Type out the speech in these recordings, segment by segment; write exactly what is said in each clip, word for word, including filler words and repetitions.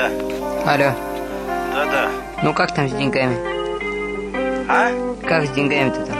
Да. Алло. Да-да. Ну как там с деньгами? А? Как с деньгами-то там?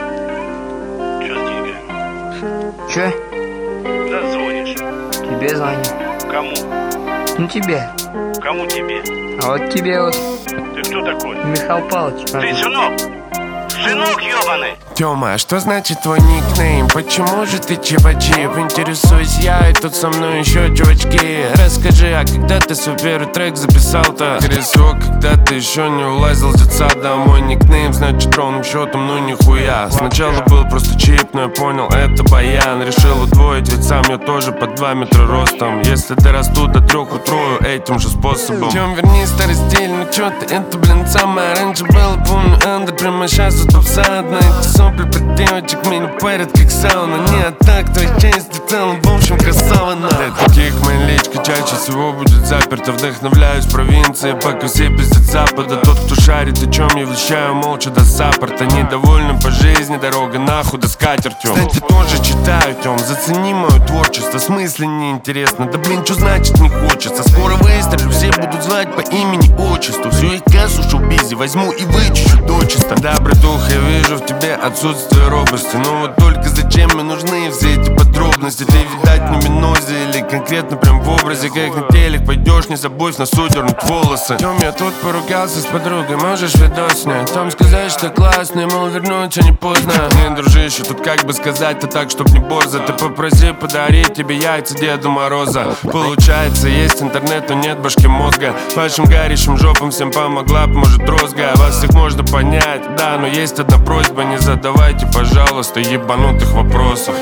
Чё с деньгами? Чё? Да звонишь. Тебе звоню. Кому? Ну тебе. Кому тебе? А вот тебе вот. Ты кто такой? Михаил Павлович. Ты сынок? Сынок ёбаный! Тёма, а что значит твой никнейм? Почему же ты чипачип? Интересуюсь я, и тут со мной еще чувачки. Расскажи, а когда ты свой первый трек записал-то? Скорее когда ты еще не улазил с детсада. Мой никнейм значит ровным счетом, ну нихуя. Сначала был просто чип, но я понял, это баян. Решил удвоить, ведь сам я тоже по два метра ростом. Если дорасту до трех, утрою этим же способом. Тём, верни старый стиль, ну чё ты, это, блин, самое раньше было. Помню, андер, прямо сейчас вот попса. На эти сопли про девочек меня парят как сауна. Не, а так, твоя часть в целом, в общем, красавана. Для таких моя личка чаще всего будет заперта. Вдохновляюсь провинции, пока все пиздят запада. Тот, кто шарит, о чем я вещаю, молча до саппорта. Недовольным по жизни, дорога нахуй да скатертью. Кстати, тоже читаю, Тём, зацени мое творчество. В смысле неинтересно, да блин, что значит не хочется? Скоро выстрелю, все будут звать по имени, отчеству. Всю их кассу шоу-бизи возьму и вычищу дочисто. Да, братуха, я вижу в тебе отсутствие робости. Но вот только зачем мне нужны все эти подробности? Ты, видать, на минозе или конкретно прям в образе. Как на телек пойдешь, не забудь на суд дернуть волосы. Тём, я тут поругался с подругой, можешь видос снять? Там сказать, что классный, мол, вернуться не поздно. Не, дружище, тут как бы сказать-то так, чтоб не борзо. Ты попроси подарить тебе яйца Деду Мороза. Получается, есть интернет, но нет башки мозга. Вашим горящим жопам всем помогла, может, розга. Вас всех можно понять, да, но есть одна просьба: не задавайте, пожалуйста, ебанутых вопросов.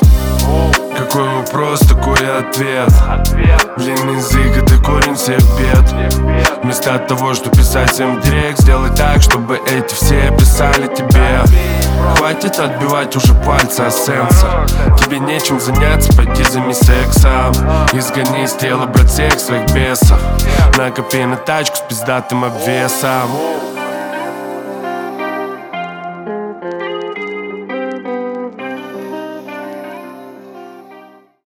Какой вопрос, такой ответ. Длинный язык — это корень всех бед. Вместо того, что писать всем в директ, сделай так, чтобы эти все писали тебе. Хватит отбивать уже пальцы от сенса. Тебе нечем заняться, пойди займи сексом. Изгони из тела, брат, всех своих бесов. Накопи на тачку с пиздатым обвесом.